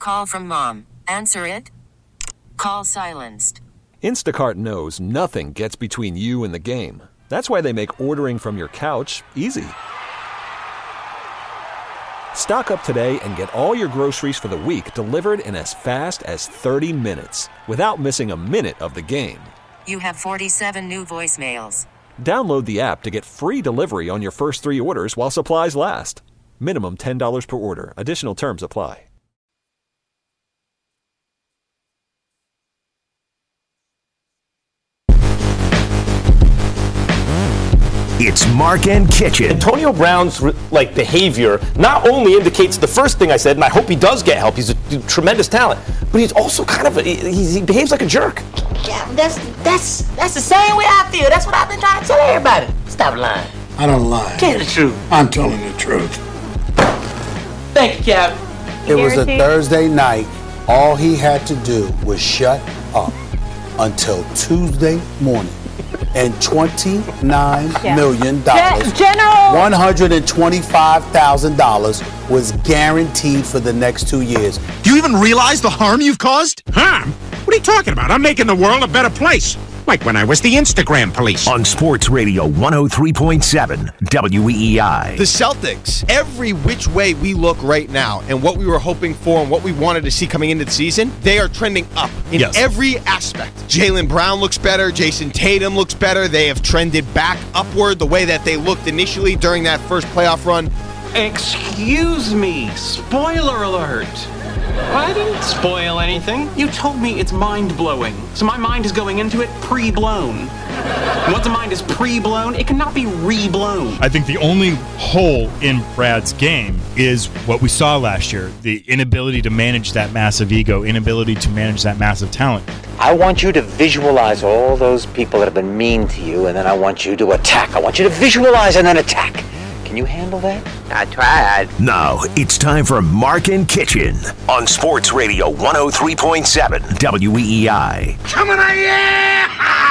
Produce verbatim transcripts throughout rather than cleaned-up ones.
call from mom. Answer it. Call silenced. Instacart knows nothing gets between you and the game. That's why they make ordering from your couch easy. Stock up today and get all your groceries for the week delivered in as fast as thirty minutes without missing a minute of the game. You have forty-seven new voicemails. Download the app to get free delivery on your first three orders while supplies last. Minimum ten dollars per order. Additional terms apply. It's Mark and Kitchen. Antonio Brown's like behavior not only indicates the first thing I said, and I hope he does get help. He's a tremendous talent, but he's also kind of a, he, he behaves like a jerk. Yeah, that's that's that's the same way I feel. That's what I've been trying to tell everybody. Stop lying. I don't lie. Tell the truth. I'm telling the truth. Thank you, Cap. It was a Thursday night. All he had to do was shut up until Tuesday morning. And twenty-nine yeah. million dollars, Gen- General one hundred twenty-five thousand dollars was guaranteed for the next two years. Do you even realize the harm you've caused? Harm? What are you talking about? I'm making the world a better place. Like when I was the Instagram police. On Sports Radio one oh three point seven W E E I. The Celtics, every which way we look right now and what we were hoping for and what we wanted to see coming into the season, they are trending up in yes. every aspect. Jaylen Brown looks better. Jason Tatum looks better. They have trended back upward the way that they looked initially during that first playoff run. Excuse me. Spoiler alert. I didn't spoil anything. You told me it's mind-blowing. So my mind is going into it pre-blown. And once a mind is pre-blown, it cannot be re-blown. I think the only hole in Brad's game is what we saw last year. The inability to manage that massive ego, inability to manage that massive talent. I want you to visualize all those people that have been mean to you, and then I want you to attack. I want you to visualize and then attack. Can you handle that? I tried. Now it's time for Mark and Kitchen on Sports Radio one oh three point seven W E E I. Coming on, yeah!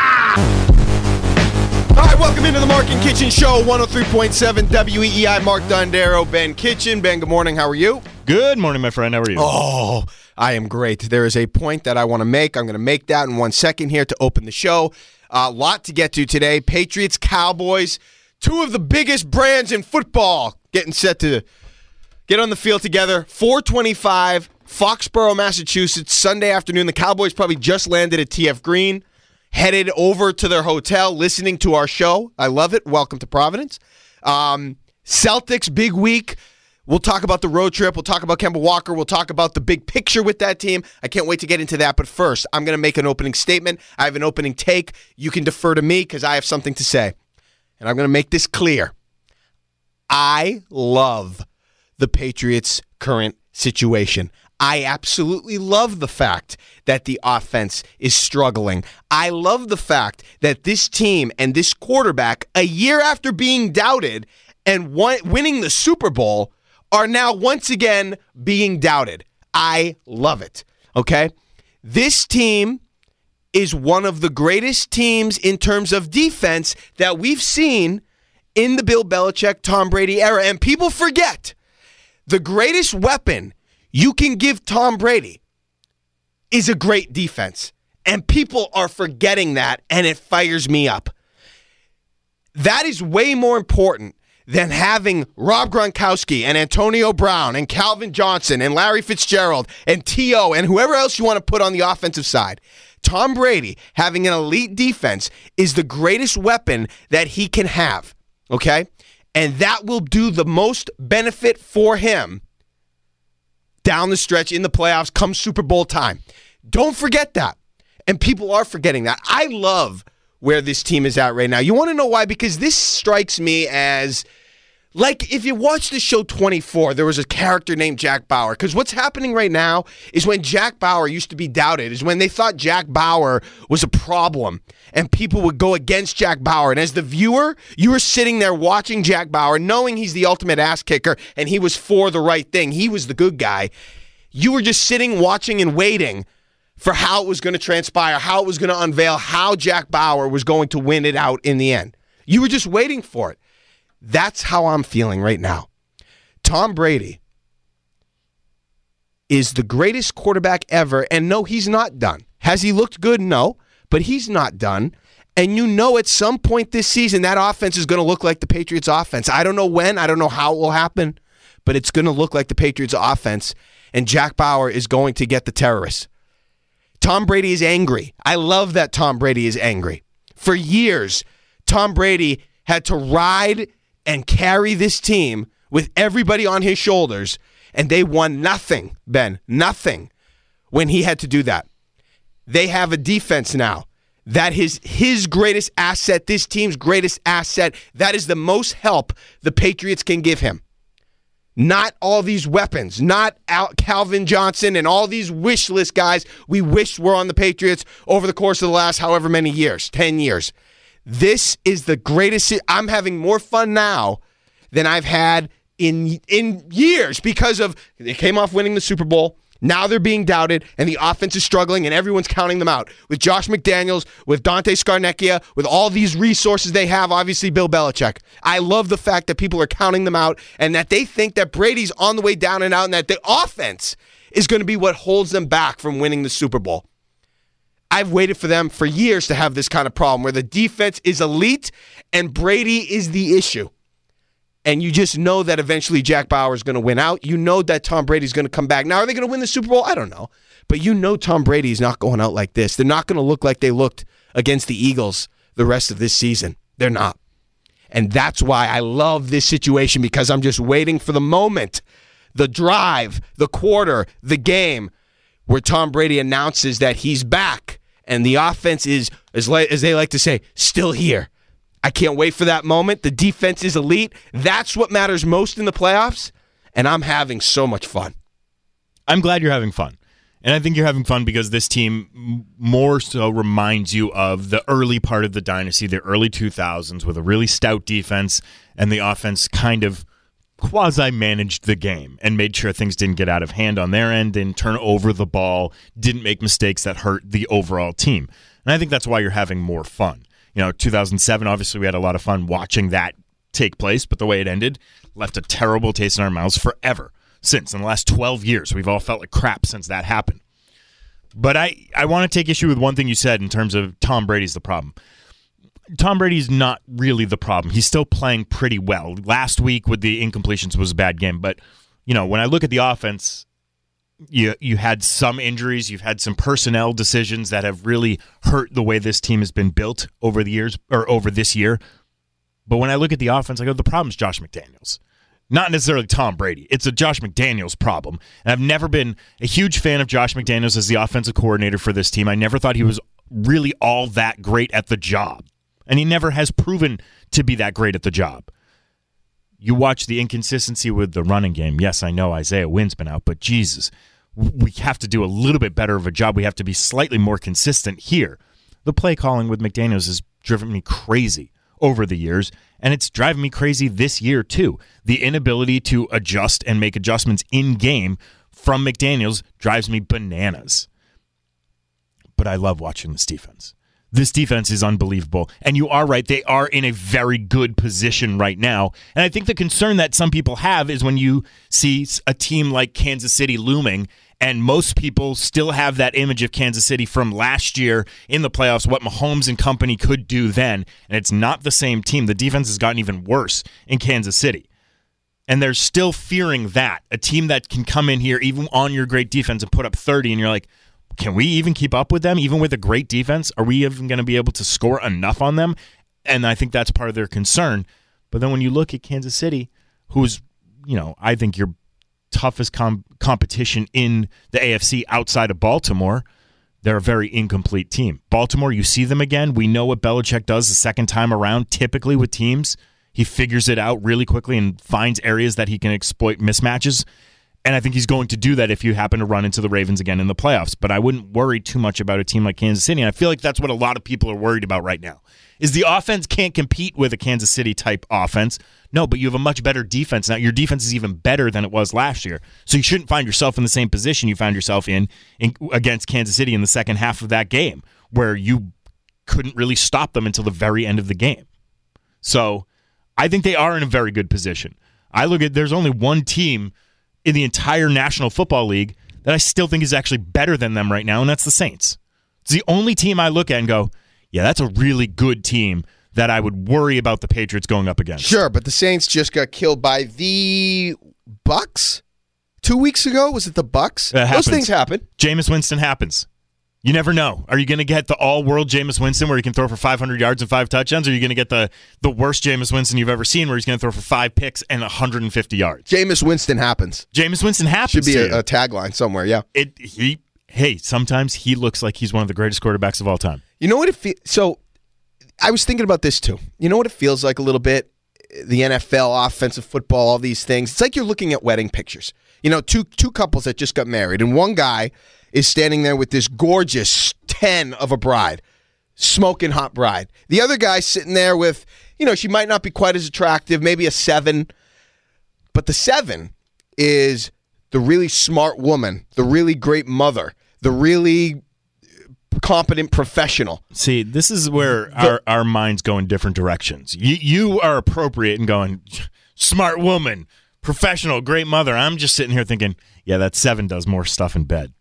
All right, welcome into the Mark and Kitchen Show, one oh three point seven W E E I. Mark Dondero, Ben Kitchen. Ben, good morning. How are you? Good morning, my friend. How are you? Oh, I am great. There is a point that I want to make. I'm going to make that in one second here to open the show. A uh, lot to get to today. Patriots, Cowboys. Two of the biggest brands in football getting set to get on the field together. four twenty-five, Foxborough, Massachusetts, Sunday afternoon. The Cowboys probably just landed at T F Green, headed over to their hotel, listening to our show. I love it. Welcome to Providence. Um, Celtics, big week. We'll talk about the road trip. We'll talk about Kemba Walker. We'll talk about the big picture with that team. I can't wait to get into that. But first, I'm going to make an opening statement. I have an opening take. You can defer to me because I have something to say. And I'm going to make this clear. I love the Patriots' current situation. I absolutely love the fact that the offense is struggling. I love the fact that this team and this quarterback, a year after being doubted and won- winning the Super Bowl, are now once again being doubted. I love it. Okay? This team is one of the greatest teams in terms of defense that we've seen in the Bill Belichick, Tom Brady era. And people forget the greatest weapon you can give Tom Brady is a great defense. And people are forgetting that, and it fires me up. That is way more important than having Rob Gronkowski and Antonio Brown and Calvin Johnson and Larry Fitzgerald and T O and whoever else you want to put on the offensive side. Tom Brady having an elite defense is the greatest weapon that he can have, okay? And that will do the most benefit for him down the stretch in the playoffs come Super Bowl time. Don't forget that. And people are forgetting that. I love where this team is at right now. You want to know why? Because this strikes me as, like, if you watch the show twenty-four, there was a character named Jack Bauer. Because what's happening right now is when Jack Bauer used to be doubted, is when they thought Jack Bauer was a problem. And people would go against Jack Bauer. And as the viewer, you were sitting there watching Jack Bauer, knowing he's the ultimate ass kicker, and he was for the right thing. He was the good guy. You were just sitting, watching, and waiting for how it was going to transpire, how it was going to unveil, how Jack Bauer was going to win it out in the end. You were just waiting for it. That's how I'm feeling right now. Tom Brady is the greatest quarterback ever. And no, he's not done. Has he looked good? No, but he's not done. And you know at some point this season, that offense is going to look like the Patriots offense. I don't know when. I don't know how it will happen, but it's going to look like the Patriots offense. And Jack Bauer is going to get the terrorists. Tom Brady is angry. I love that Tom Brady is angry. For years, Tom Brady had to ride and carry this team with everybody on his shoulders, and they won nothing, Ben, nothing, when he had to do that. They have a defense now. That is his greatest asset, this team's greatest asset. That is the most help the Patriots can give him. Not all these weapons, not Al- Calvin Johnson and all these wish list guys we wish were on the Patriots over the course of the last however many years, ten years. This is the greatest. I'm having more fun now than I've had in in years because of they came off winning the Super Bowl. Now they're being doubted, and the offense is struggling, and everyone's counting them out. With Josh McDaniels, with Dante Scarnecchia, with all these resources they have, obviously Bill Belichick. I love the fact that people are counting them out and that they think that Brady's on the way down and out and that the offense is going to be what holds them back from winning the Super Bowl. I've waited for them for years to have this kind of problem where the defense is elite and Brady is the issue. And you just know that eventually Jack Bauer is going to win out. You know that Tom Brady's going to come back. Now, are they going to win the Super Bowl? I don't know. But you know Tom Brady is not going out like this. They're not going to look like they looked against the Eagles the rest of this season. They're not. And that's why I love this situation, because I'm just waiting for the moment, the drive, the quarter, the game where Tom Brady announces that he's back and the offense is, as they like to say, still here. I can't wait for that moment. The defense is elite. That's what matters most in the playoffs, and I'm having so much fun. I'm glad you're having fun. And I think you're having fun because this team more so reminds you of the early part of the dynasty, the early two thousands, with a really stout defense, and the offense kind of quasi-managed the game and made sure things didn't get out of hand on their end, didn't turn over the ball, didn't make mistakes that hurt the overall team. And I think that's why you're having more fun. You know, two thousand seven, obviously we had a lot of fun watching that take place, but the way it ended left a terrible taste in our mouths forever. Since in the last twelve years, we've all felt like crap since that happened. But I, I want to take issue with one thing you said in terms of Tom Brady's the problem. Tom Brady's not really the problem. He's still playing pretty well. Last week with the incompletions was a bad game, but you know, when I look at the offense, You you had some injuries, you've had some personnel decisions that have really hurt the way this team has been built over the years or over this year. But when I look at the offense, I go, the problem's Josh McDaniels. Not necessarily Tom Brady. It's a Josh McDaniels problem. And I've never been a huge fan of Josh McDaniels as the offensive coordinator for this team. I never thought he was really all that great at the job. And he never has proven to be that great at the job. You watch the inconsistency with the running game. Yes, I know Isaiah Wynn's been out, but Jesus, we have to do a little bit better of a job. We have to be slightly more consistent here. The play calling with McDaniels has driven me crazy over the years, and it's driving me crazy this year too. The inability to adjust and make adjustments in-game from McDaniels drives me bananas. But I love watching this defense. This defense is unbelievable. And you are right, they are in a very good position right now. And I think the concern that some people have is when you see a team like Kansas City looming, and most people still have that image of Kansas City from last year in the playoffs, what Mahomes and company could do then. And it's not the same team. The defense has gotten even worse in Kansas City. And they're still fearing that. A team that can come in here, even on your great defense, and put up thirty, and you're like, can we even keep up with them, even with a great defense? Are we even going to be able to score enough on them? And I think that's part of their concern. But then when you look at Kansas City, who's, you know, I think your toughest com- competition in the A F C outside of Baltimore, they're a very incomplete team. Baltimore, you see them again. We know what Belichick does the second time around, typically with teams. He figures it out really quickly and finds areas that he can exploit mismatches. And I think he's going to do that if you happen to run into the Ravens again in the playoffs. But I wouldn't worry too much about a team like Kansas City. And I feel like that's what a lot of people are worried about right now, is the offense can't compete with a Kansas City-type offense. No, but you have a much better defense now. Your defense is even better than it was last year. So you shouldn't find yourself in the same position you found yourself in, in against Kansas City in the second half of that game, where you couldn't really stop them until the very end of the game. So I think they are in a very good position. I look at, there's only one team in the entire National Football League that I still think is actually better than them right now, and that's the Saints. It's the only team I look at and go, yeah, that's a really good team that I would worry about the Patriots going up against. Sure, but the Saints just got killed by the Bucks two weeks ago. Was it the Bucks? Those things happen. Jameis Winston happens. You never know. Are you going to get the all-world Jameis Winston where he can throw for five hundred yards and five touchdowns, or are you going to get the, the worst Jameis Winston you've ever seen where he's going to throw for five picks and one hundred fifty yards? Jameis Winston happens. Jameis Winston happens. Should be to a, a tagline somewhere, yeah. It he Hey, sometimes he looks like he's one of the greatest quarterbacks of all time. You know what it feels... So, I was thinking about this too. You know what it feels like a little bit? The N F L, offensive football, all these things. It's like you're looking at wedding pictures. You know, two two couples that just got married, and one guy is standing there with this gorgeous ten of a bride, smoking hot bride. The other guy's sitting there with, you know, she might not be quite as attractive, maybe a seven, but the seven is the really smart woman, the really great mother, the really competent professional. See, this is where the, our, our minds go in different directions. You, you are appropriate in going, smart woman, professional, great mother. I'm just sitting here thinking, yeah, that seven does more stuff in bed.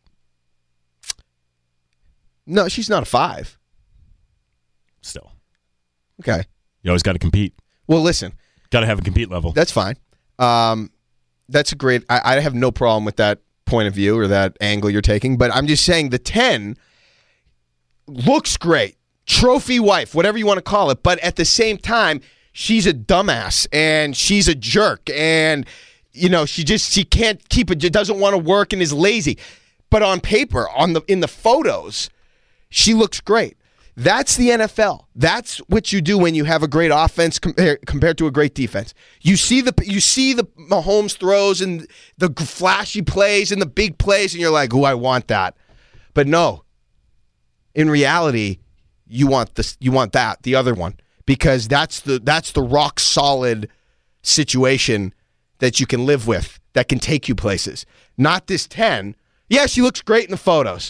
No, she's not a five. Still. Okay. You always got to compete. Well, listen. Got to have a compete level. That's fine. Um, that's a great... I, I have no problem with that point of view or that angle you're taking, but I'm just saying the ten looks great. Trophy wife, whatever you want to call it, but at the same time, she's a dumbass, and she's a jerk, and, you know, she just... She can't keep it... Doesn't want to work and is lazy. But on paper, on the in the photos... She looks great. That's the N F L. That's what you do when you have a great offense compared compared to a great defense. You see the you see the Mahomes throws and the flashy plays and the big plays, and you're like, "Oh, I want that." But no, in reality, you want this. You want that, the other one, because that's the that's the rock solid situation that you can live with, that can take you places. Not this ten. Yeah, she looks great in the photos.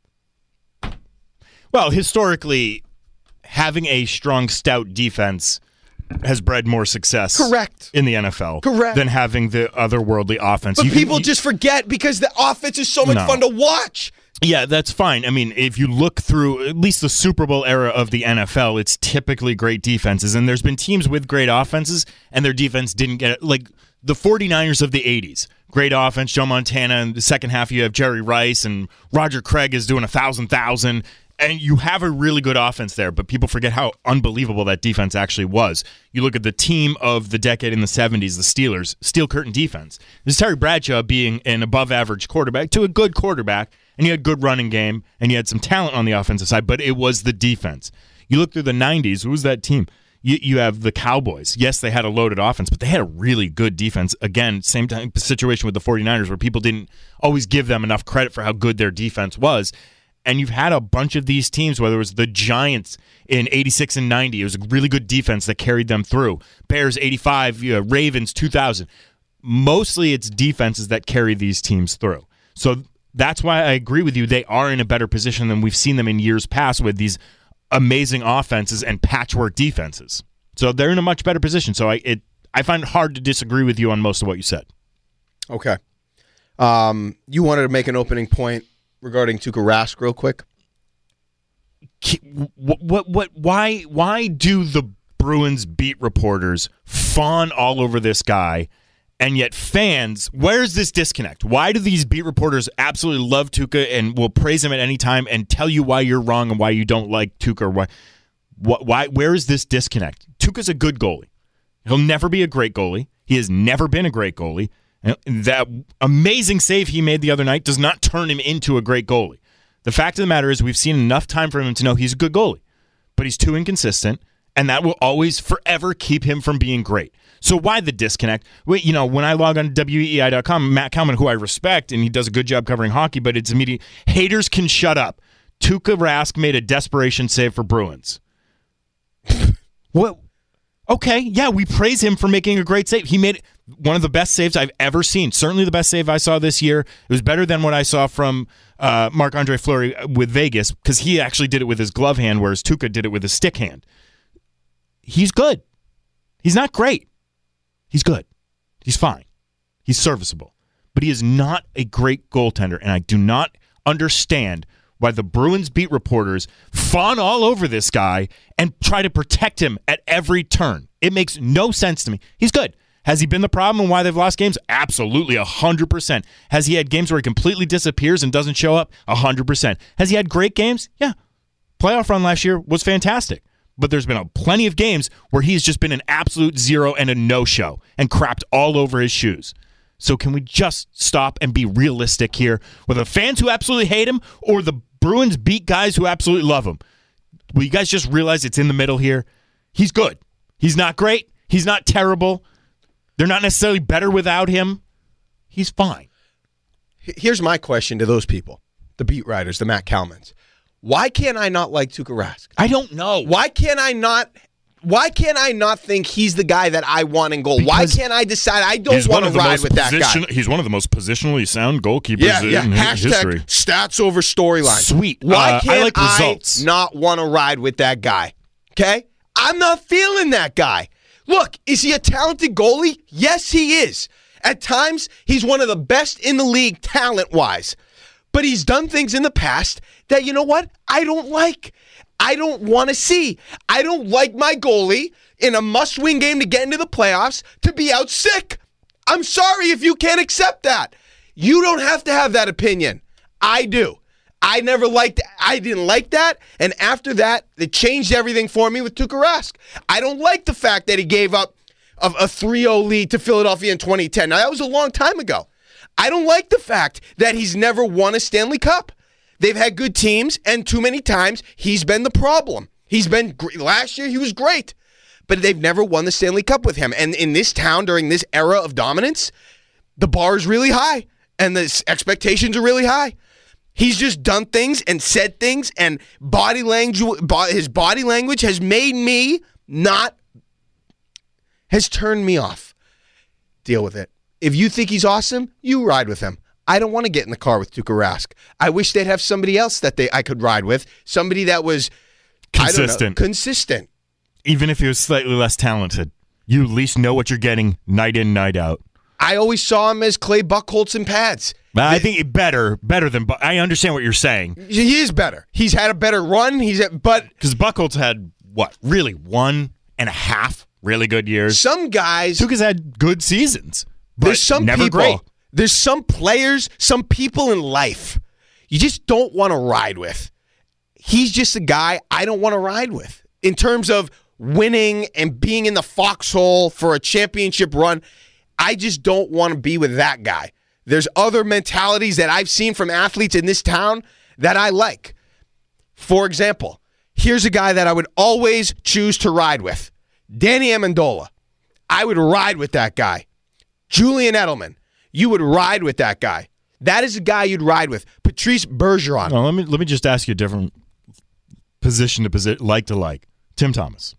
Well, historically, having a strong, stout defense has bred more success Correct. in the N F L Correct. than having the otherworldly offense. But you people can, you, just forget because the offense is so much no. fun to watch. Yeah, that's fine. I mean, if you look through at least the Super Bowl era of the N F L, it's typically great defenses. And there's been teams with great offenses, and their defense didn't get it. Like the 49ers of the eighties. Great offense, Joe Montana. In the second half, you have Jerry Rice, and Roger Craig is doing a thousand thousand. And you have a really good offense there, but people forget how unbelievable that defense actually was. You look at the team of the decade in the seventies, the Steelers, steel curtain defense. This is Terry Bradshaw being an above-average quarterback to a good quarterback, and you had good running game, and you had some talent on the offensive side, but it was the defense. You look through the nineties, who was that team? You, you have the Cowboys. Yes, they had a loaded offense, but they had a really good defense. Again, same time situation with the 49ers where people didn't always give them enough credit for how good their defense was. And you've had a bunch of these teams, whether it was the Giants in eighty-six and ninety. It was a really good defense that carried them through. Bears, eighty-five, you know, Ravens, two thousand. Mostly it's defenses that carry these teams through. So that's why I agree with you. They are in a better position than we've seen them in years past with these amazing offenses and patchwork defenses. So they're in a much better position. So I it I find it hard to disagree with you on most of what you said. Okay. Um, you wanted to make an opening point regarding Tuukka Rask, real quick. What, what, what, why, why do the Bruins beat reporters fawn all over this guy, and yet fans? Where's this disconnect? Why do these beat reporters absolutely love Tuukka and will praise him at any time and tell you why you're wrong and why you don't like Tuukka? Or why, why, where is this disconnect? Tuukka's a good goalie. He'll never be a great goalie. He has never been a great goalie. That amazing save he made the other night does not turn him into a great goalie. The fact of the matter is we've seen enough time for him to know he's a good goalie, but he's too inconsistent, and that will always forever keep him from being great. So why the disconnect? Wait, you know, when I log on to W E I dot com, Matt Kalman, who I respect, and he does a good job covering hockey, but it's immediate. Haters can shut up. Tuukka Rask made a desperation save for Bruins. What? Okay, yeah, we praise him for making a great save. He made one of the best saves I've ever seen. Certainly the best save I saw this year. It was better than what I saw from uh, Marc-Andre Fleury with Vegas, because he actually did it with his glove hand, whereas Tuukka did it with his stick hand. He's good. He's not great. He's good. He's fine. He's serviceable. but he is not a great goaltender, and I do not understand why the Bruins beat reporters fawn all over this guy and try to protect him at every turn. It makes no sense to me. He's good. Has he been the problem and why they've lost games? Absolutely, one hundred percent. Has he had games where he completely disappears and doesn't show up? one hundred percent. Has he had great games? Yeah. Playoff run last year was fantastic. But there's been a plenty of games where he's just been an absolute zero and a no-show and crapped all over his shoes. So can we just stop and be realistic here with the fans who absolutely hate him or the Bruins beat guys who absolutely love him? Will you guys just realize it's in the middle here? He's good. He's not great. He's not terrible. They're not necessarily better without him. He's fine. Here's my question to those people, the beat writers, the Matt Kalmans. Why can't I not like Tuukka Rask? I don't know. Why can't I not... Why can't I not think he's the guy that I want in goal? Because Why can't I decide I don't want to ride with that guy? He's one of the most positionally sound goalkeepers yeah, in yeah. Hashtag history. Stats over storyline. Sweet. Why uh, can't I, like results. I not want to ride with that guy? Okay? I'm not feeling that guy. Look, is he a talented goalie? Yes, he is. At times, he's one of the best in the league talent-wise. But he's done things in the past that, you know what, I don't like. I don't want to see. I don't like my goalie in a must-win game to get into the playoffs to be out sick. I'm sorry if you can't accept that. You don't have to have that opinion. I do. I never liked I didn't like that, and after that, it changed everything for me with Tuukka Rask. I don't like the fact that he gave up a, a three oh lead to Philadelphia in twenty ten. Now, that was a long time ago. I don't like the fact that he's never won a Stanley Cup. They've had good teams, and too many times he's been the problem. He's been great. Last year he was great, but they've never won the Stanley Cup with him. And in this town during this era of dominance, the bar is really high, and the expectations are really high. He's just done things and said things, and body language. His body language has made me not, has turned me off. Deal with it. If you think he's awesome, you ride with him. I don't want to get in the car with Tuukka Rask. I wish they'd have somebody else that they I could ride with. Somebody that was consistent. I don't know, consistent. Even if he was slightly less talented, you at least know what you're getting night in, night out. I always saw him as Clay Buchholz in pads. I think better, better than. I understand what you're saying. He is better. He's had a better run. He's at, but because Buchholz had what, really one and a half really good years. Some guys, Tuukka's had good seasons. But there's some never people, great. There's some players, some people in life you just don't want to ride with. He's just a guy I don't want to ride with. In terms of winning and being in the foxhole for a championship run, I just don't want to be with that guy. There's other mentalities that I've seen from athletes in this town that I like. For example, here's a guy that I would always choose to ride with. Danny Amendola. I would ride with that guy. Julian Edelman, you would ride with that guy. That is a guy you'd ride with. Patrice Bergeron. No, let me let me just ask you a different position to position, like to like. Tim Thomas.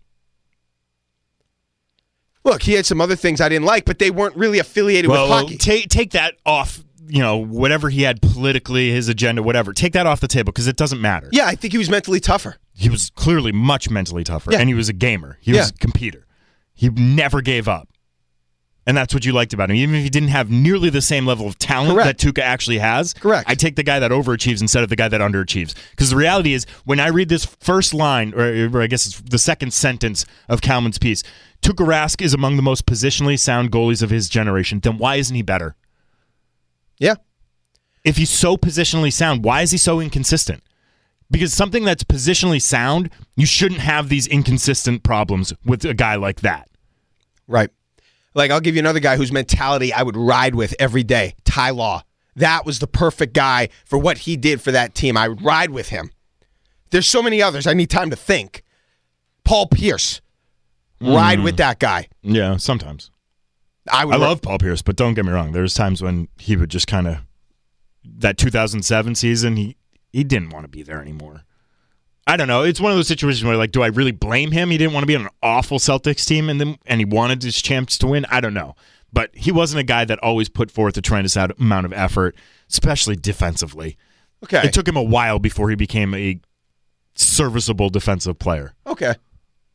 Look, he had some other things I didn't like, but they weren't really affiliated well, with hockey. Take take that off. You know, whatever he had politically, his agenda, whatever. Take that off the table because it doesn't matter. Yeah, I think he was mentally tougher. He was clearly much mentally tougher, yeah. and he was a gamer. He yeah. was a competitor. He never gave up. And that's what you liked about him. Even if he didn't have nearly the same level of talent Correct. that Tuukka actually has, Correct. I take the guy that overachieves instead of the guy that underachieves. Because the reality is, when I read this first line, or, or I guess it's the second sentence of Kalman's piece, Tuukka Rask is among the most positionally sound goalies of his generation, then why isn't he better? Yeah. If he's so positionally sound, why is he so inconsistent? Because something that's positionally sound, you shouldn't have these inconsistent problems with a guy like that. Right. Like, I'll give you another guy whose mentality I would ride with every day. Ty Law. That was the perfect guy for what he did for that team. I would ride with him. There's so many others. I need time to think. Paul Pierce. Ride mm. with that guy. Yeah, sometimes. I, would I love Paul Pierce, but don't get me wrong. There's times when he would just kind of, that two thousand seven season, he, he didn't want to be there anymore. I don't know. It's one of those situations where, like, do I really blame him? He didn't want to be on an awful Celtics team, and then and he wanted his champs to win. I don't know. But he wasn't a guy that always put forth a tremendous amount of effort, especially defensively. Okay. It took him a while before he became a serviceable defensive player. Okay.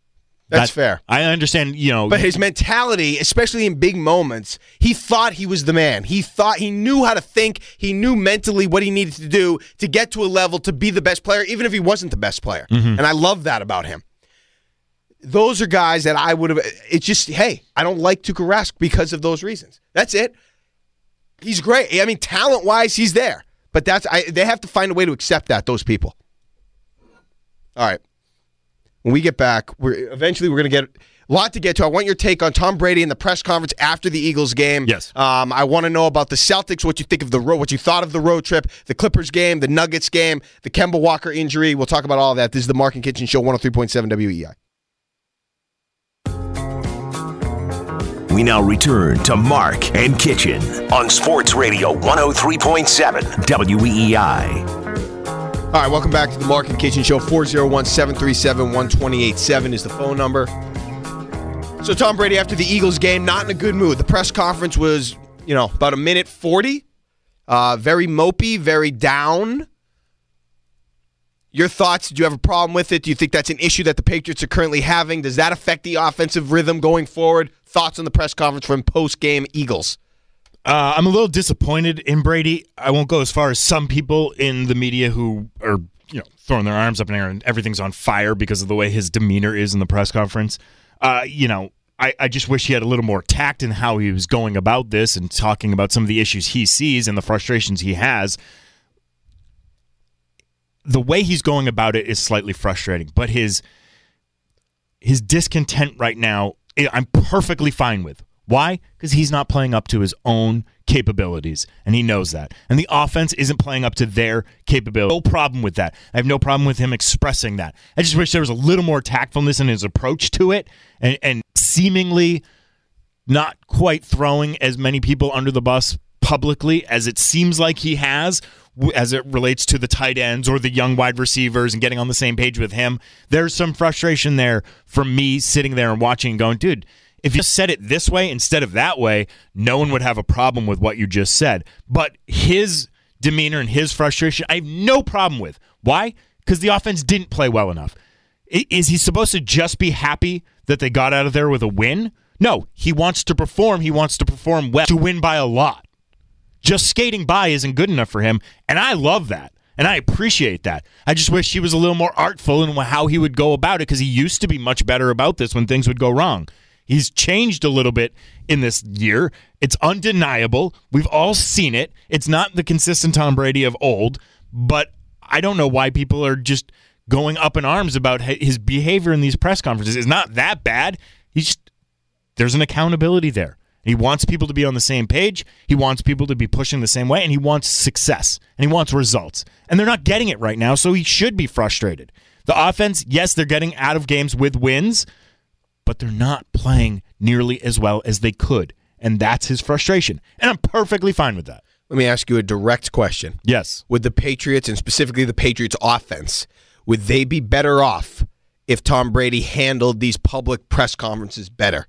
That's That- fair. I understand, you know. But his mentality, especially in big moments, he thought he was the man. He thought he knew how to think. He knew mentally what he needed to do to get to a level to be the best player, even if he wasn't the best player. Mhm. And I love that about him. Those are guys that I would have. It's just, hey, I don't like Tuukka Rask because of those reasons. That's it. He's great. I mean, talent-wise, he's there. But that's I, they have to find a way to accept that, those people. All right. When we get back, we're eventually we're going to get a lot to get to. I want your take on Tom Brady in the press conference after the Eagles game. Yes. Um, I want to know about the Celtics, what you think of the road, what you thought of the road trip, the Clippers game, the Nuggets game, the Kemba Walker injury. We'll talk about all of that. This is the Mark and Kitchen Show, one oh three point seven W E I. We now return to Mark and Kitchen on Sports Radio one oh three point seven W E I. All right, welcome back to the Mark and Kitchen Show. four oh one, seven three seven, one two eight seven is the phone number. So Tom Brady, after the Eagles game, not in a good mood. The press conference was, you know, about a minute forty. Uh, very mopey, very down. Your thoughts? Did you have a problem with it? Do you think that's an issue that the Patriots are currently having? Does that affect the offensive rhythm going forward? Thoughts on the press conference from post-game Eagles? Uh, I'm a little disappointed in Brady. I won't go as far as some people in the media who are, you know, throwing their arms up in the air and everything's on fire because of the way his demeanor is in the press conference. Uh, you know, I, I just wish he had a little more tact in how he was going about this and talking about some of the issues he sees and the frustrations he has. The way he's going about it is slightly frustrating, but his his discontent right now, I'm perfectly fine with. Why? Because he's not playing up to his own capabilities, and he knows that. And the offense isn't playing up to their capability. No problem with that. I have no problem with him expressing that. I just wish there was a little more tactfulness in his approach to it, and, and seemingly not quite throwing as many people under the bus publicly as it seems like he has, as it relates to the tight ends or the young wide receivers and getting on the same page with him. There's some frustration there from me sitting there and watching and going, dude, if you said it this way instead of that way, no one would have a problem with what you just said. But his demeanor and his frustration, I have no problem with. Why? Because the offense didn't play well enough. Is he supposed to just be happy that they got out of there with a win? No, he wants to perform. He wants to perform well, to win by a lot. Just skating by isn't good enough for him, and I love that, and I appreciate that. I just wish he was a little more artful in how he would go about it, because he used to be much better about this when things would go wrong. He's changed a little bit in this year. It's undeniable. We've all seen it. It's not the consistent Tom Brady of old, but I don't know why people are just going up in arms about his behavior in these press conferences. It's not that bad. He's just, there's an accountability there. He wants people to be on the same page. He wants people to be pushing the same way, and he wants success, and he wants results. And they're not getting it right now, so he should be frustrated. The offense, yes, they're getting out of games with wins, but they're not playing nearly as well as they could, and that's his frustration. And I'm perfectly fine with that. Let me ask you a direct question. Yes. Would the Patriots, and specifically the Patriots offense, would they be better off if Tom Brady handled these public press conferences better?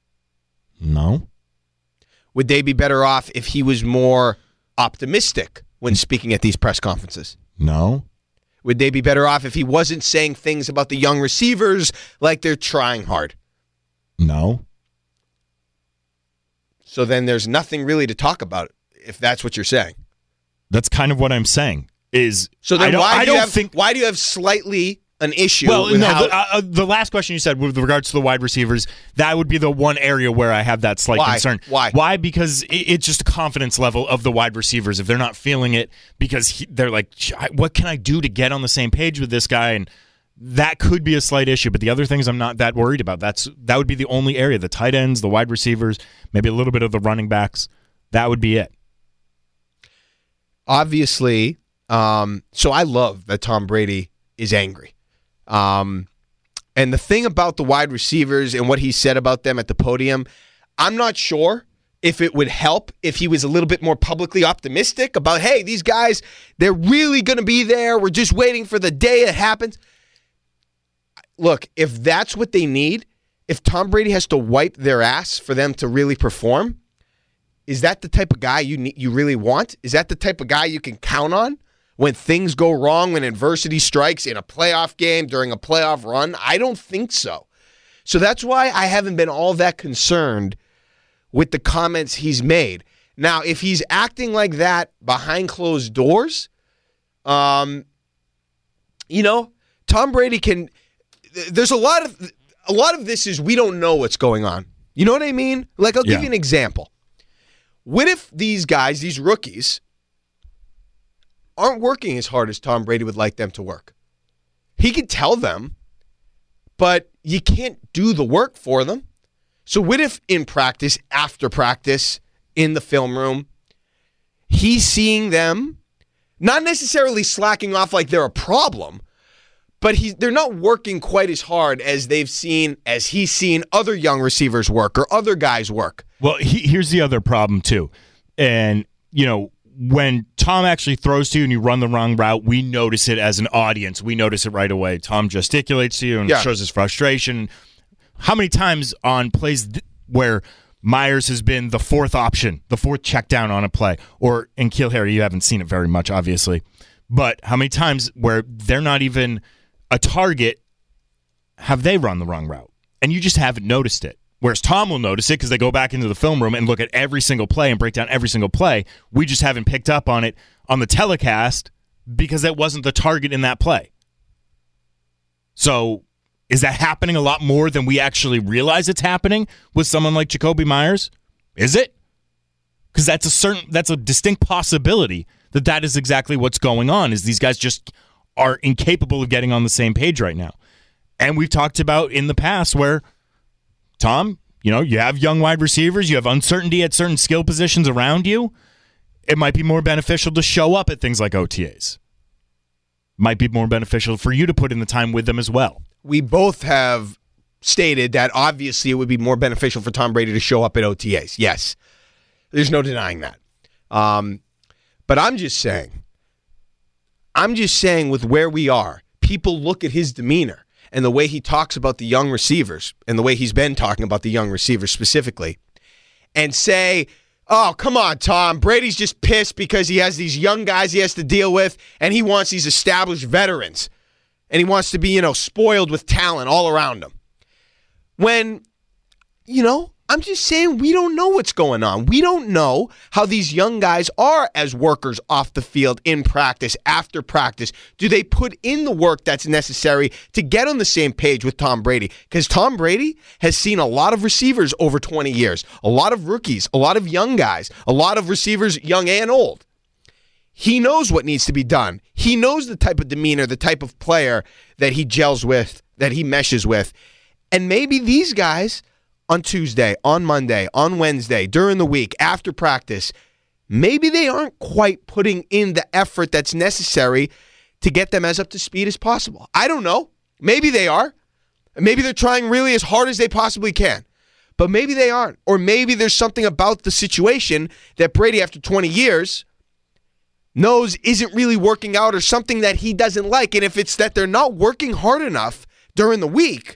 No. Would they be better off if he was more optimistic when speaking at these press conferences? No. Would they be better off if he wasn't saying things about the young receivers like they're trying hard? No. So then there's nothing really to talk about if that's what you're saying. That's kind of what I'm saying. Is so then I don't, why do I you don't have think why do you have slightly an issue? Well, with no. how, the, uh, the last question you said with regards to the wide receivers, that would be the one area where I have that slight Why? concern. Why? Why? Because it, it's just a confidence level of the wide receivers. If they're not feeling it, because he, they're like, what can I do to get on the same page with this guy? And that could be a slight issue. But the other things I'm not that worried about. That's that would be the only area: the tight ends, the wide receivers, maybe a little bit of the running backs. That would be it. Obviously, um, so I love that Tom Brady is angry. Um, and the thing about the wide receivers and what he said about them at the podium, I'm not sure if it would help if he was a little bit more publicly optimistic about, hey, these guys, they're really going to be there. We're just waiting for the day it happens. Look, if that's what they need, if Tom Brady has to wipe their ass for them to really perform, is that the type of guy you need, you really want? Is that the type of guy you can count on when things go wrong, when adversity strikes in a playoff game, during a playoff run? I don't think so. So that's why I haven't been all that concerned with the comments he's made. Now, if he's acting like that behind closed doors, um, you know, Tom Brady can. There's a lot of a lot of this is we don't know what's going on. You know what I mean? Like, I'll Yeah. give you an example. What if these guys, these rookies, aren't working as hard as Tom Brady would like them to work? He could tell them, but you can't do the work for them. So what if in practice, after practice, in the film room, he's seeing them, not necessarily slacking off like they're a problem, but he's, they're not working quite as hard as they've seen, as he's seen other young receivers work or other guys work. Well, he, here's the other problem, too. And, you know, when Tom actually throws to you and you run the wrong route, we notice it as an audience. We notice it right away. Tom gesticulates to you and Yeah. shows his frustration. How many times on plays th- where Myers has been the fourth option, the fourth check down on a play, or in N'Keal Harry, you haven't seen it very much, obviously, but how many times where they're not even a target have they run the wrong route? And you just haven't noticed it. Whereas Tom will notice it because they go back into the film room and look at every single play and break down every single play. We just haven't picked up on it on the telecast because that wasn't the target in that play. So is that happening a lot more than we actually realize it's happening with someone like Jakobi Meyers? Is it? Because that's a certain, that's a distinct possibility that that is exactly what's going on, is these guys just are incapable of getting on the same page right now. And we've talked about in the past where, Tom, you know, you have young wide receivers, you have uncertainty at certain skill positions around you. It might be more beneficial to show up at things like O T As. Might be more beneficial for you to put in the time with them as well. We both have stated that obviously it would be more beneficial for Tom Brady to show up at O T As. Yes. There's no denying that. Um, but I'm just saying, I'm just saying with where we are, people look at his demeanor and the way he talks about the young receivers and the way he's been talking about the young receivers specifically and say, oh, come on, Tom. Brady's just pissed because he has these young guys he has to deal with and he wants these established veterans and he wants to be, you know, spoiled with talent all around him. When, you know, I'm just saying we don't know what's going on. We don't know how these young guys are as workers off the field, in practice, after practice. Do they put in the work that's necessary to get on the same page with Tom Brady? Because Tom Brady has seen a lot of receivers over twenty years, a lot of rookies, a lot of young guys, a lot of receivers young and old. He knows what needs to be done. He knows the type of demeanor, the type of player that he gels with, that he meshes with. And maybe these guys on Tuesday, on Monday, on Wednesday, during the week, after practice, maybe they aren't quite putting in the effort that's necessary to get them as up to speed as possible. I don't know. Maybe they are. Maybe they're trying really as hard as they possibly can. But maybe they aren't. Or maybe there's something about the situation that Brady, after twenty years, knows isn't really working out, or something that he doesn't like. And if it's that they're not working hard enough during the week,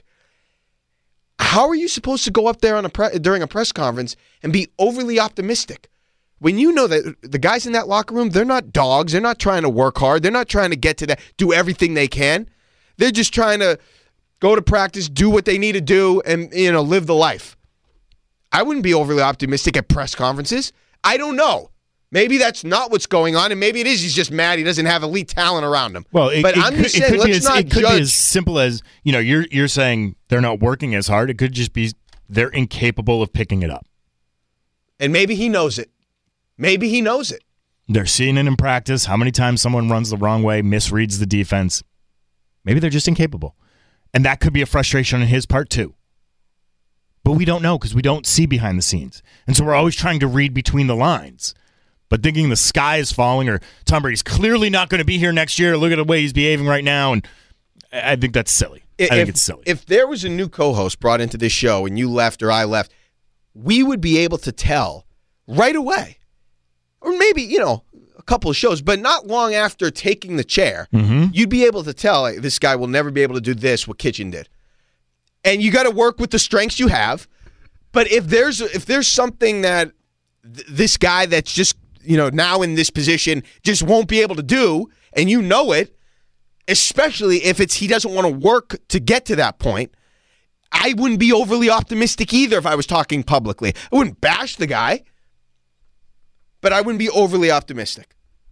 how are you supposed to go up there on a pre- during a press conference and be overly optimistic when you know that the guys in that locker room, they're not dogs, they're not trying to work hard, they're not trying to get to that, do everything they can. They're just trying to go to practice, do what they need to do, and, you know, live the life. I wouldn't be overly optimistic at press conferences. I don't know. Maybe that's not what's going on, and maybe it is he's just mad he doesn't have elite talent around him. Well, it, but it I'm could, just it saying, could let's be as, not it could judge. be as simple as, you know, you're you're saying they're not working as hard. It could just be they're incapable of picking it up. And maybe he knows it. Maybe he knows it. They're seeing it in practice. How many times someone runs the wrong way, misreads the defense. Maybe they're just incapable. And that could be a frustration on his part too. But we don't know because we don't see behind the scenes. And so we're always trying to read between the lines. But thinking the sky is falling or Tom Brady's clearly not going to be here next year. Look at the way he's behaving right now. And I think that's silly. If, I think it's silly. If there was a new co-host brought into this show and you left or I left, we would be able to tell right away. Or maybe, you know, a couple of shows, but not long after taking the chair, mm-hmm. you'd be able to tell, like, this guy will never be able to do this, what Kitchen did. And you got to work with the strengths you have. But if there's if there's something that th- this guy that's just, you know, now in this position just won't be able to do, and you know it, especially if it's he doesn't want to work to get to that point, I wouldn't be overly optimistic either if I was talking publicly. I wouldn't bash the guy, but I wouldn't be overly optimistic.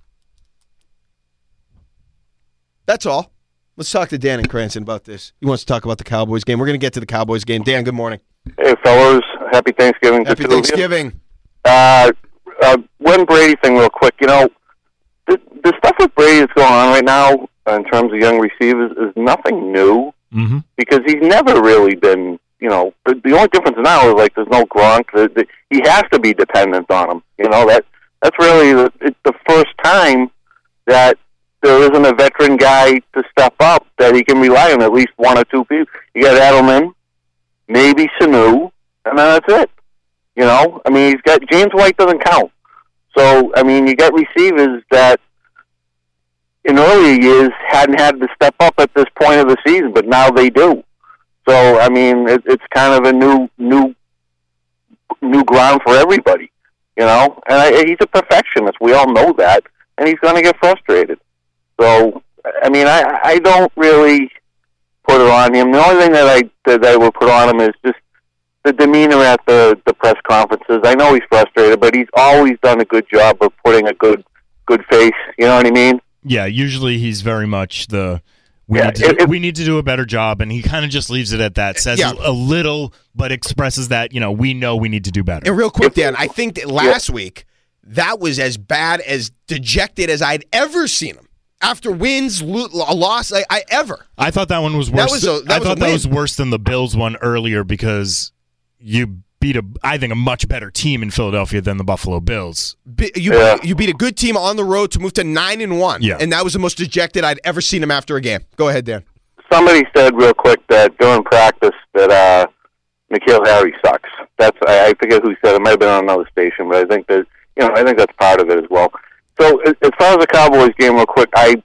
That's all. Let's talk to Dan in Cranston about this. He wants to talk about the Cowboys game. We're going to get to the Cowboys game. Dan, good morning. Hey, fellas. Happy Thanksgiving. Happy Thanksgiving. Uh, uh, one Brady thing real quick. You know, the, the stuff with Brady that's going on right now in terms of young receivers is nothing new mm-hmm. because he's never really been, you know, the, the only difference now is like there's no Gronk. The, the, he has to be dependent on him. You know, that that's really the, it's the first time that there isn't a veteran guy to step up that he can rely on, at least one or two people. You got Edelman, maybe Sanu, and then that's it. You know, I mean, he's got James White doesn't count. So, I mean, you got receivers that in earlier years hadn't had to step up at this point of the season, but now they do. So, I mean, it, it's kind of a new, new, new ground for everybody. You know, and I, he's a perfectionist. We all know that, and he's going to get frustrated. So, I mean, I, I don't really put it on him. The only thing that I that I would put on him is just the demeanor at the, the press conferences. I know he's frustrated, but he's always done a good job of putting a good good face. You know what I mean? Yeah, usually he's very much the we, yeah, need, to it, do, it, we need to do a better job, and he kind of just leaves it at that. Says yeah. a little, but expresses that, you know, we know we need to do better. And real quick, Dan, I think that last yeah. week, that was as bad, as dejected as I'd ever seen him. After wins, lo- a loss, I, I ever. I thought that one was worse. That was a, that I was thought a that win. was worse than the Bills one earlier because you beat a, I think, a much better team in Philadelphia than the Buffalo Bills. Be, you yeah. you beat a good team on the road to move to nine and one. Yeah. And that was the most dejected I'd ever seen him after a game. Go ahead, Dan. Somebody said real quick that during practice that uh, N'Keal Harry sucks. That's I, I forget who said it. It might have been on another station, but I think that you know I think that's part of it as well. So as far as the Cowboys game, real quick, I.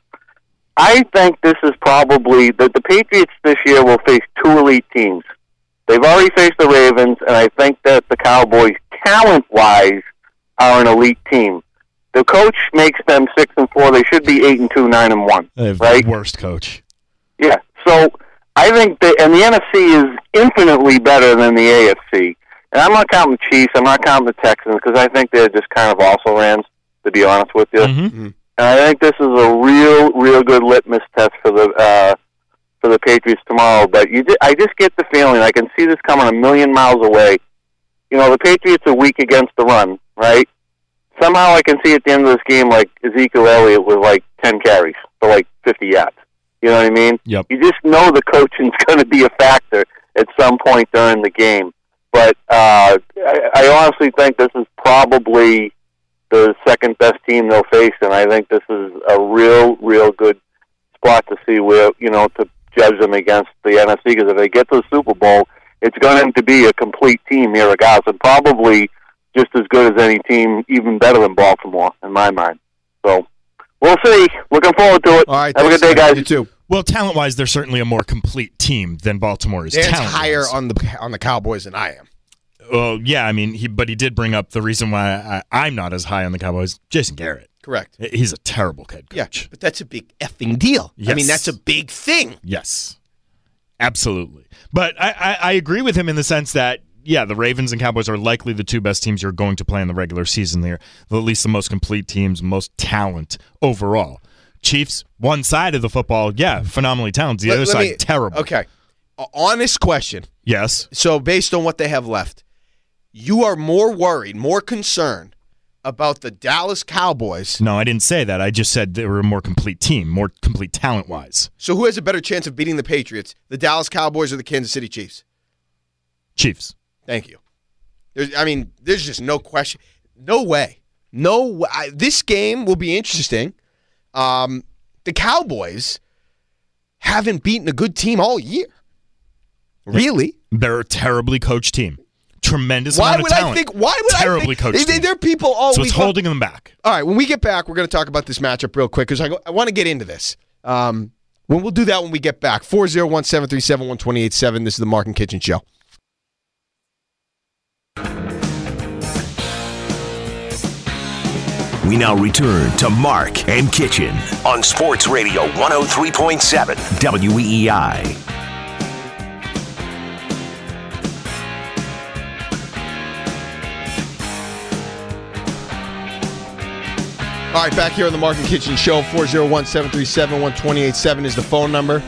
I think this is probably the, the Patriots this year will face two elite teams. They've already faced the Ravens, and I think that the Cowboys, talent-wise, are an elite team. The coach makes them six and four. They should be eight and two, nine and one. They have right? the worst coach. Yeah. So I think that, and the N F C is infinitely better than the A F C. And I'm not counting the Chiefs. I'm not counting the Texans because I think they're just kind of also rans. To be honest with you. Mm-hmm. Mm-hmm. And I think this is a real, real good litmus test for the uh, for the Patriots tomorrow. But you, I just get the feeling I can see this coming a million miles away. You know, the Patriots are weak against the run, right? Somehow I can see at the end of this game like Ezekiel Elliott with like ten carries for like fifty yards. You know what I mean? Yep. You just know the coaching's going to be a factor at some point during the game. But uh, I, I honestly think this is probably the second best team they'll face, and I think this is a real, real good spot to see where, you know, to judge them against the N F C, because if they get to the Super Bowl, it's going to be a complete team here, regardless, and probably just as good as any team, even better than Baltimore, in my mind. So, we'll see. Looking forward to it. All right, have a good day, guys. You too. Well, talent-wise, they're certainly a more complete team than Baltimore is. Dan's talent-wise. higher on the on the Cowboys than I am. Well, yeah, I mean, he but he did bring up the reason why I, I'm not as high on the Cowboys. Jason Garrett. Correct. He's a terrible head coach. Yeah, but that's a big effing deal. Yes. I mean, that's a big thing. Yes, absolutely. But I, I, I agree with him in the sense that, yeah, the Ravens and Cowboys are likely the two best teams you're going to play in the regular season there. At least the most complete teams, most talent overall. Chiefs, one side of the football, yeah, phenomenally talented. The Let- other let side, me- terrible. Okay. A- honest question. Yes. So based on what they have left, you are more worried, more concerned about the Dallas Cowboys. No, I didn't say that. I just said they were a more complete team, more complete talent-wise. So who has a better chance of beating the Patriots, the Dallas Cowboys or the Kansas City Chiefs? Chiefs. Thank you. There's, I mean, there's just no question. No way. No way. I, this game will be interesting. Um, the Cowboys haven't beaten a good team all year. Really? They're a terribly coached team. Tremendous Why amount would of talent. I think? Why would Terribly I think? coached There, team. there are people all So week it's long- holding them back. All right, when we get back, we're going to talk about this matchup real quick because I, go- I want to get into this. Um, when we'll do that when we get back. four oh one, seven three seven, one two eight seven. This is the Mark and Kitchen Show. We now return to Mark and Kitchen on Sports Radio one oh three point seven W E E I. All right, back here on the Mark and Kitchen Show. four oh one, seven three seven, one two eight seven is the phone number.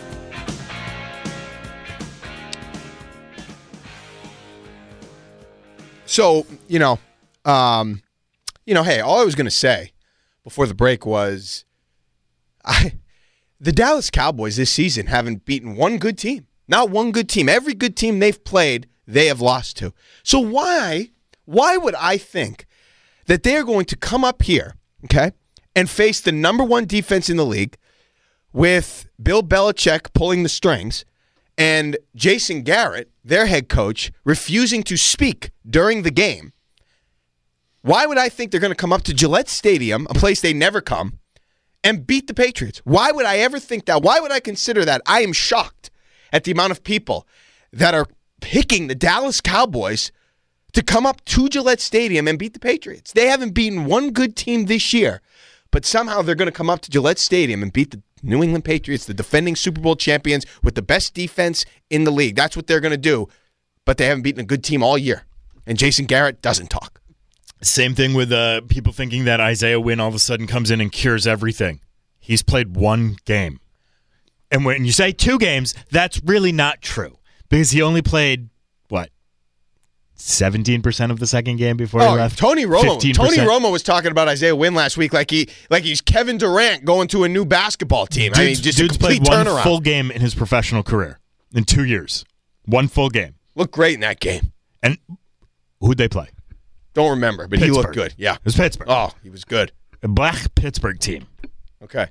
So, you know, um, you know, hey, all I was going to say before the break was I, the Dallas Cowboys this season haven't beaten one good team. Not one good team. Every good team they've played, they have lost to. So why, why would I think that they're going to come up here, okay, and face the number one defense in the league with Bill Belichick pulling the strings and Jason Garrett, their head coach, refusing to speak during the game? Why would I think they're going to come up to Gillette Stadium, a place they never come, and beat the Patriots? Why would I ever think that? Why would I consider that? I am shocked at the amount of people that are picking the Dallas Cowboys to come up to Gillette Stadium and beat the Patriots. They haven't beaten one good team this year, but somehow they're going to come up to Gillette Stadium and beat the New England Patriots, the defending Super Bowl champions with the best defense in the league. That's what they're going to do, but they haven't beaten a good team all year, and Jason Garrett doesn't talk. Same thing with uh, people thinking that Isaiah Wynn all of a sudden comes in and cures everything. He's played one game. And when you say two games, that's really not true because he only played, what, seventeen percent of the second game before oh, he left? Tony Romo. fifteen Tony percent. Romo was talking about Isaiah Wynn last week like he like he's Kevin Durant going to a new basketball team. Dude's, I mean, just dude's a complete played turnaround. one full game in his professional career in two years. One full game. Looked great in that game. And who'd they play? Don't remember, but Pittsburgh. he looked good. Yeah. It was Pittsburgh. Oh, he was good. A black Pittsburgh team. Okay.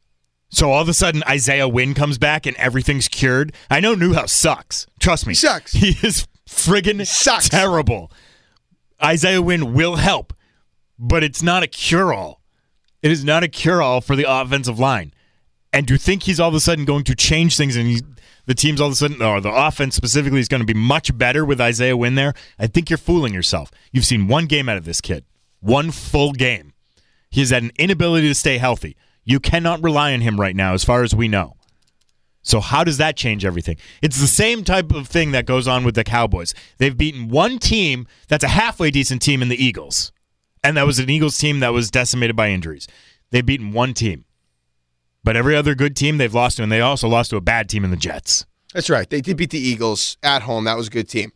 So all of a sudden, Isaiah Wynn comes back and everything's cured. I know Newhouse sucks. Trust me. He sucks. He is friggin' sucks. terrible. Isaiah Wynn will help, but it's not a cure-all. It is not a cure-all for the offensive line. And to think he's all of a sudden going to change things and he's, the team's all of a sudden, or the offense specifically, is going to be much better with Isaiah Wynn there, I think you're fooling yourself. You've seen one game out of this kid. One full game. He has had an inability to stay healthy. You cannot rely on him right now as far as we know. So how does that change everything? It's the same type of thing that goes on with the Cowboys. They've beaten one team that's a halfway decent team in the Eagles. And that was an Eagles team that was decimated by injuries. They've beaten one team. But every other good team they've lost to, and they also lost to a bad team in the Jets. That's right. They did beat the Eagles at home. That was a good team.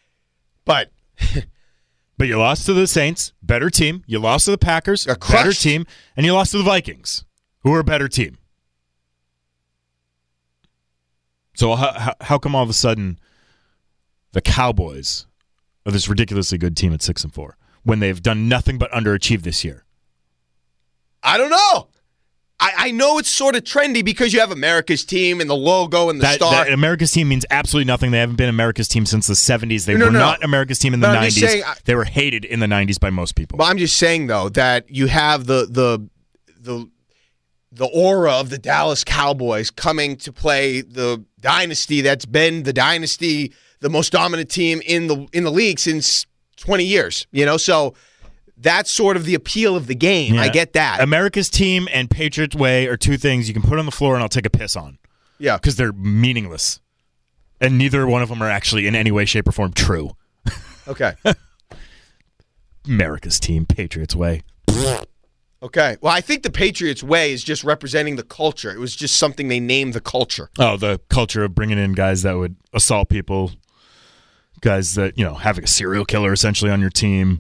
But but you lost to the Saints, better team. You lost to the Packers, better team. And you lost to the Vikings, who are a better team. So how, how, how come all of a sudden the Cowboys are this ridiculously good team at six and four when they've done nothing but underachieve this year? I don't know. I, I know it's sort of trendy because you have America's team and the logo and the That, star. that America's team means absolutely nothing. They haven't been America's team since the seventies. They No, were no, no. not America's team in the But I'm just nineties. saying, I- They were hated in the nineties by most people. But I'm just saying though that you have the the the the aura of the Dallas Cowboys coming to play the dynasty that's been the dynasty, the most dominant team in the in the league since twenty years. You know, so that's sort of the appeal of the game. I Yeah. get that. America's team and Patriots Way are two things you can put on the floor and I'll take a piss on. Yeah. Because they're meaningless. And neither one of them are actually in any way, shape, or form true. Okay. America's team, Patriots Way. Okay. Well, I think the Patriots way is just representing the culture. It was just something they named the culture. Oh, the culture of bringing in guys that would assault people, guys that, you know, having a serial killer essentially on your team.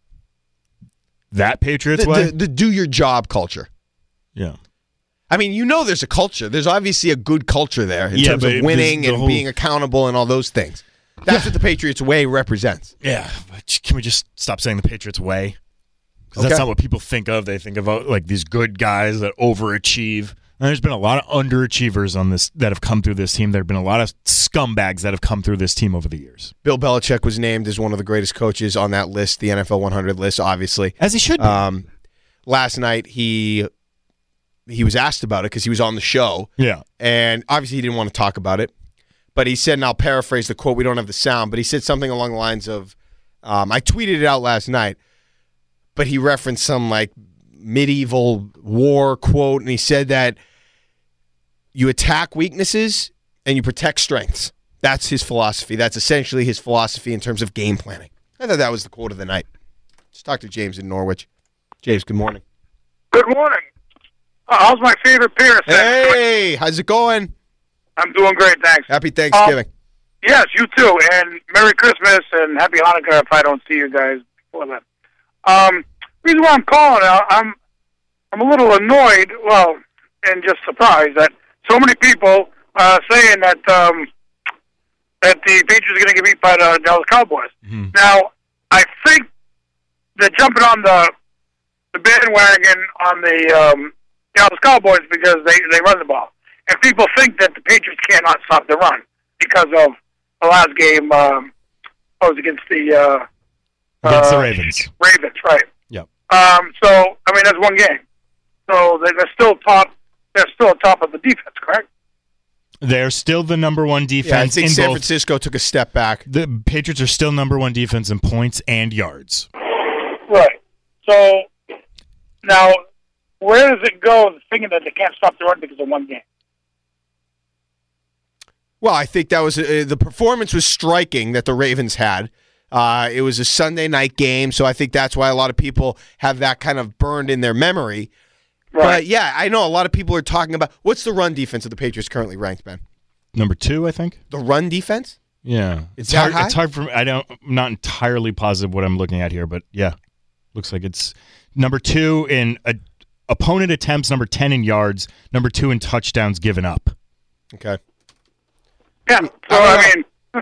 That Patriots The, Way? the, the do your job culture. Yeah. I mean, you know there's a culture. There's obviously a good culture there in Yeah, terms but of winning the and whole- being accountable and all those things. That's what the Patriots way represents. Yeah, but can we just stop saying the Patriots Way? Because Okay. that's not what people think of. They think of uh, like these good guys that overachieve. And there's been a lot of underachievers on this that have come through this team. There have been a lot of scumbags that have come through this team over the years. Bill Belichick was named as one of the greatest coaches on that list, the N F L one hundred list, obviously. As he should be. Um, last night, he he was asked about it because he was on the show. Yeah. And obviously he didn't want to talk about it. But he said, and I'll paraphrase the quote, we don't have the sound, but he said something along the lines of, um, I tweeted it out last night, but he referenced some like medieval war quote, and he said that you attack weaknesses and you protect strengths. That's his philosophy. That's essentially his philosophy in terms of game planning. I thought that was the quote of the night. Let's talk to James in Norwich. James, good morning. Good morning. Uh, how's my favorite pair? Hey, how's it going? I'm doing great, thanks. Happy Thanksgiving. Um, yes, you too, and Merry Christmas and Happy Hanukkah if I don't see you guys before then. Um, reason why I'm calling, uh, I'm I'm a little annoyed, well, and just surprised that so many people are saying that um, that the Patriots are going to get beat by the Dallas Cowboys. Mm-hmm. Now, I think they're jumping on the the bandwagon on the um, Dallas Cowboys because they, they run the ball. And people think that the Patriots cannot stop the run because of the last game um, was against the uh, Against uh, the Ravens. Ravens, right. Yep. Um, so, I mean, that's one game. So they're still top, they're still top of the defense, correct? They're still the number one defense. Yeah, I think in San both. Francisco took a step back. The Patriots are still number one defense in points and yards. Right. So, now, where does it go thinking that they can't stop the run because of one game? Well, I think that was uh, the performance was striking that the Ravens had. Uh, it was a Sunday night game, so I think that's why a lot of people have that kind of burned in their memory. Right. But yeah, I know a lot of people are talking about what's the run defense of the Patriots currently ranked, Ben? Number two, I think. The run defense? Yeah, It's it's hard. that high? It's hard for me. I don't. I'm not entirely positive what I'm looking at here, but yeah, looks like it's number two in a, opponent attempts, number ten in yards, number two in touchdowns given up. Okay. Yeah. So I mean,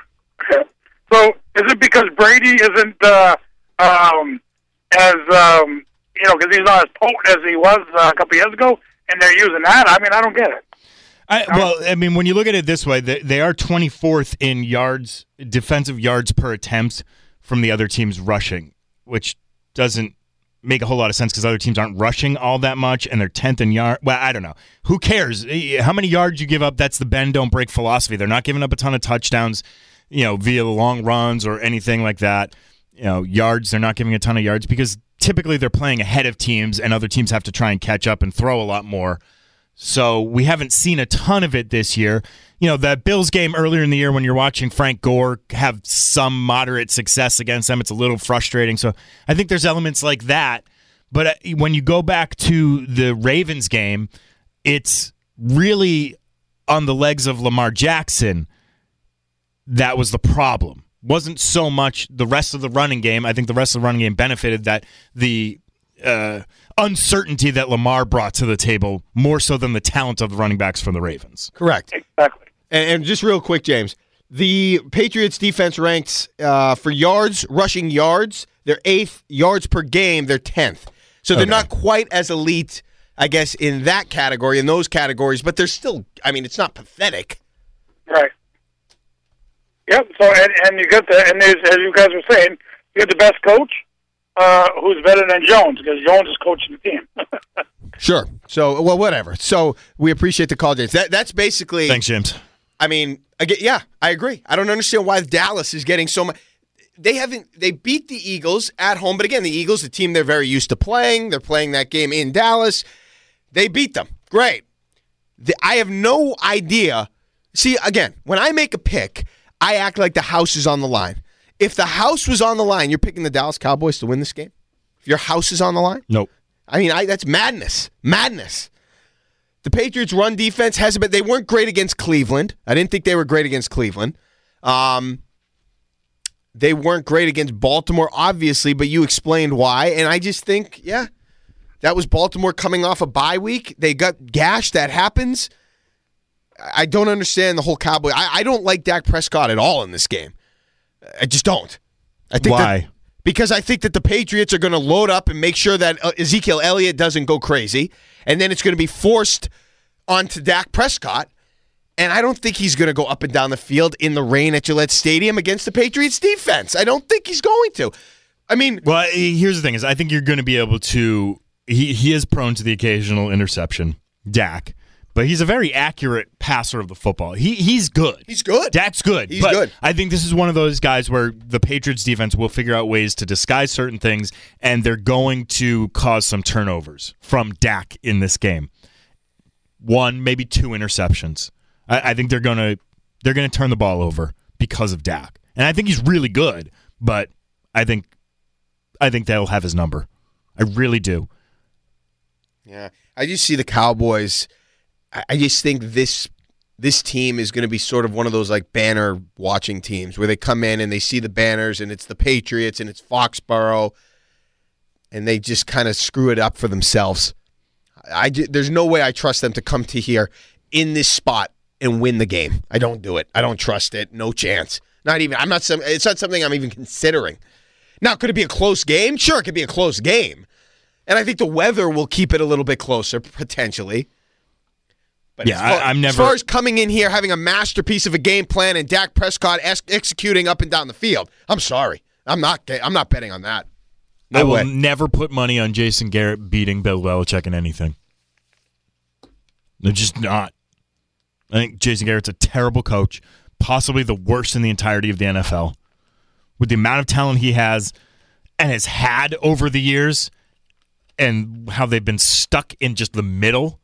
so is it because Brady isn't uh, um, as um, you know, because he's not as potent as he was uh, a couple years ago, and they're using that? I mean, I don't get it. I, well, I mean, when you look at it this way, they, they are twenty-fourth in yards, defensive yards per attempt from the other team's rushing, which doesn't make a whole lot of sense because other teams aren't rushing all that much, and they're tenth in yard. Well, I don't know. Who cares? How many yards you give up, that's the bend, don't break philosophy. They're not giving up a ton of touchdowns, you know, via long runs or anything like that. You know, yards, they're not giving a ton of yards because typically they're playing ahead of teams, and other teams have to try and catch up and throw a lot more. So we haven't seen a ton of it this year. You know, the Bills game earlier in the year when you're watching Frank Gore have some moderate success against them, it's a little frustrating. So I think there's elements like that. But when you go back to the Ravens game, it's really on the legs of Lamar Jackson that was the problem. Wasn't so much the rest of the running game. I think the rest of the running game benefited that the uh, uncertainty that Lamar brought to the table more so than the talent of the running backs from the Ravens. Correct. Exactly. And, and just real quick, James, the Patriots defense ranks uh, for yards, rushing yards, they're eighth, yards per game, they're tenth. So they're Okay. not quite as elite, I guess, in that category, in those categories, but they're still, I mean, it's not pathetic. Right. Yep. So and, and you got the and there's, as you guys were saying, you got the best coach, uh, who's better than Jones because Jones is coaching the team. Sure. So, well, whatever. So we appreciate the call, James. That, that's basically. Thanks, James. I mean, again, yeah, I agree. I don't understand why Dallas is getting so much. They haven't. They beat the Eagles at home, but again, the Eagles, a team they're very used to playing. They're playing that game in Dallas. They beat them. Great. The, I have no idea. See, again, when I make a pick, I act like the house is on the line. If the house was on the line, you're picking the Dallas Cowboys to win this game? If your house is on the line? Nope. I mean, I, that's madness. Madness. The Patriots' run defense hasn't been. They weren't great against Cleveland. I didn't think they were great against Cleveland. Um, they weren't great against Baltimore, obviously, but you explained why. And I just think, yeah, that was Baltimore coming off a bye week. They got gashed. That happens. I don't understand the whole Cowboy. I, I don't like Dak Prescott at all in this game. I just don't. I think Why? That, because I think that the Patriots are going to load up and make sure that Ezekiel Elliott doesn't go crazy, and then it's going to be forced onto Dak Prescott, and I don't think he's going to go up and down the field in the rain at Gillette Stadium against the Patriots defense. I don't think he's going to. I mean, well, here's the thing: is I think you're going to be able to. He he is prone to the occasional interception, Dak. But he's a very accurate passer of the football. He he's good. He's good. Dak's good. He's but good. I think this is one of those guys where the Patriots defense will figure out ways to disguise certain things, and they're going to cause some turnovers from Dak in this game. One, maybe two interceptions. I, I think they're gonna they're gonna turn the ball over because of Dak, and I think he's really good. But I think I think they'll have his number. I really do. Yeah, I just see the Cowboys. I, I just think this this team is going to be sort of one of those like banner watching teams where they come in and they see the banners and it's the Patriots and it's Foxborough, and they just kind of screw it up for themselves. I, I there's no way I trust them to come to here in this spot and win the game. I don't do it. I don't trust it. No chance. Not even. I'm not. Some. It's not something I'm even considering. Now, could it be a close game? Sure, it could be a close game, and I think the weather will keep it a little bit closer potentially. But yeah, as far, I, I'm never. As far as coming in here having a masterpiece of a game plan and Dak Prescott ex- executing up and down the field, I'm sorry. I'm not. I'm not betting on that. No I will way. never put money on Jason Garrett beating Bill Belichick in anything. They're just not. I think Jason Garrett's a terrible coach, possibly the worst in the entirety of the N F L. With the amount of talent he has and has had over the years and how they've been stuck in just the middle,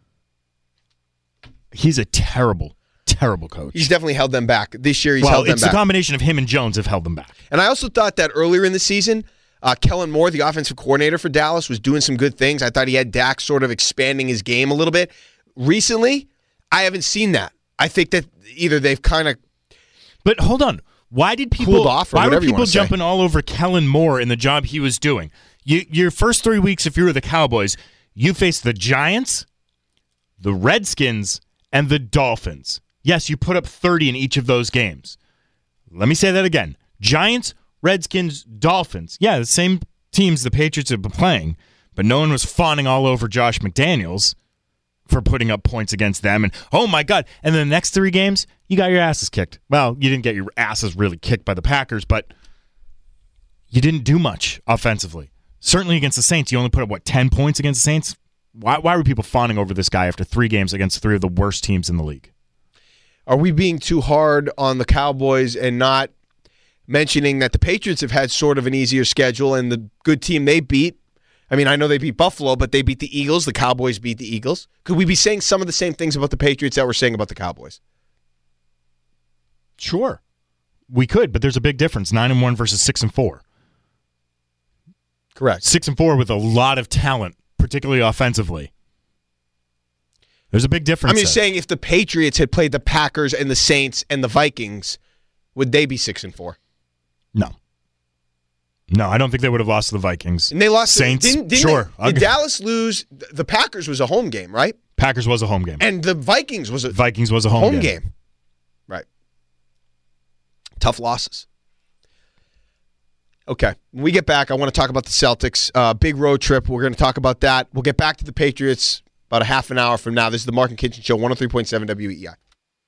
he's a terrible, terrible coach. He's definitely held them back. This year he's well, held them it's back. the combination of him and Jones have held them back. And I also thought that earlier in the season, uh, Kellen Moore, the offensive coordinator for Dallas, was doing some good things. I thought he had Dak sort of expanding his game a little bit. Recently, I haven't seen that. I think that either they've kind of But hold on. Why did people cooled off or why were whatever you people want to say. jumping all over Kellen Moore in the job he was doing? You, your first three weeks, if you were the Cowboys, you faced the Giants, the Redskins, and the Dolphins. Yes, you put up thirty in each of those games. Let me say that again. Giants, Redskins, Dolphins. Yeah, the same teams the Patriots have been playing, but no one was fawning all over Josh McDaniels for putting up points against them. And, oh, my God. And then the next three games, you got your asses kicked. Well, you didn't get your asses really kicked by the Packers, but you didn't do much offensively. Certainly against the Saints, you only put up, what, ten points against the Saints? Why, why were people fawning over this guy after three games against three of the worst teams in the league? Are we being too hard on the Cowboys and not mentioning that the Patriots have had sort of an easier schedule and the good team they beat? I mean, I know they beat Buffalo, but they beat the Eagles. The Cowboys beat the Eagles. Could we be saying some of the same things about the Patriots that we're saying about the Cowboys? Sure. We could, but there's a big difference. Nine and one versus six and four. Correct. Six and four with a lot of talent, particularly offensively. There's a big difference. I'm just there. saying if the Patriots had played the Packers and the Saints and the Vikings, would they be six and four? No. No, I don't think they would have lost to the Vikings. And they lost Saints. Didn't, didn't sure. They, did Dallas lose? The Packers was a home game, right? Packers was a home game. And the Vikings was a Vikings was a home, home game. game. Right. Tough losses. Okay. When we get back, I want to talk about the Celtics. Uh, big road trip. We're going to talk about that. We'll get back to the Patriots about a half an hour from now. This is the Mark and Kitchen Show, one oh three point seven W E I.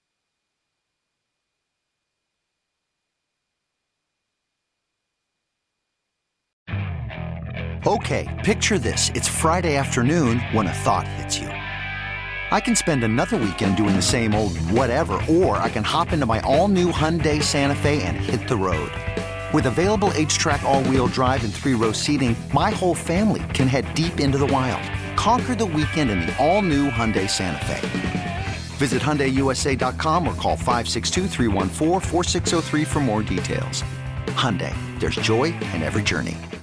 Okay, picture this. It's Friday afternoon when a thought hits you. I can spend another weekend doing the same old whatever, or I can hop into my all-new Hyundai Santa Fe and hit the road. With available H-Track all-wheel drive and three-row seating, my whole family can head deep into the wild. Conquer the weekend in the all-new Hyundai Santa Fe. Visit Hyundai U S A dot com or call five six two, three one four, four six zero three for more details. Hyundai, there's joy in every journey.